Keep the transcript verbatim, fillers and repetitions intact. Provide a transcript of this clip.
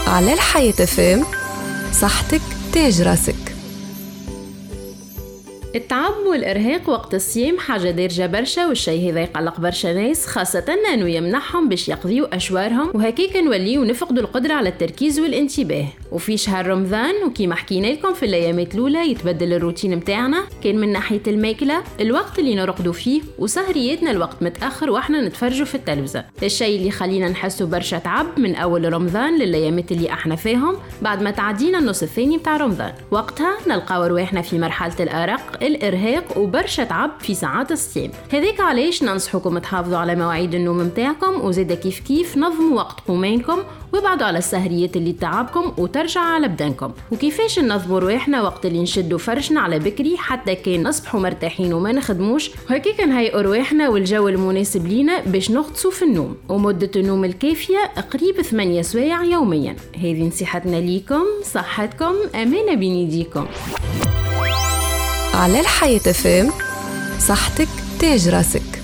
على الحياة فام، صحتك تاج راسك. التعب والإرهاق وقت الصيام حاجة دارجة برشا، والشي هذا يقلق برشا ناس، خاصة أنه يمنحهم باش يقضيوا أشوارهم، وهكيك نوليو نفقدوا القدرة على التركيز والانتباه. وفي شهر رمضان وكيما حكينا لكم في الأيامات الأولى يتبدل الروتين متاعنا، كان من ناحية الماكلة الوقت اللي نرقدوا فيه، وسهرياتنا الوقت متأخر وإحنا نتفرجوا في التلفزة، الشيء اللي خلينا نحسوا برشا تعب من أول رمضان للأيامات اللي احنا فيهم بعد ما تعدينا النص الثاني متاع رمضان. وقتها نلقاو رواحنا في مرحلة الأرق، الإرهاق وبرشا تعب في ساعات الصيام. هذيك علاش ننصحكم تحافظوا على مواعيد النوم متاعكم، وزيدا كيف كيف نظموا وقت قومينكم وابعدوا على السهريات اللي تعبكم وترجع على بدنكم. وكيفاش ننظموا رواحنا وقت اللي نشدوا فرشنا على بكري حتى كان نصبحوا مرتاحين وما نخدموش، وهكيك نهيئوا رواحنا والجو المناسب لينا باش نغطسوا في النوم، ومدة النوم الكافية قريب ثمانية سوايع يوميا. هذه نصيحتنا ليكم، صحتكم أمانة بين يديكم. على الحياة فام، صحتك تاج راسك.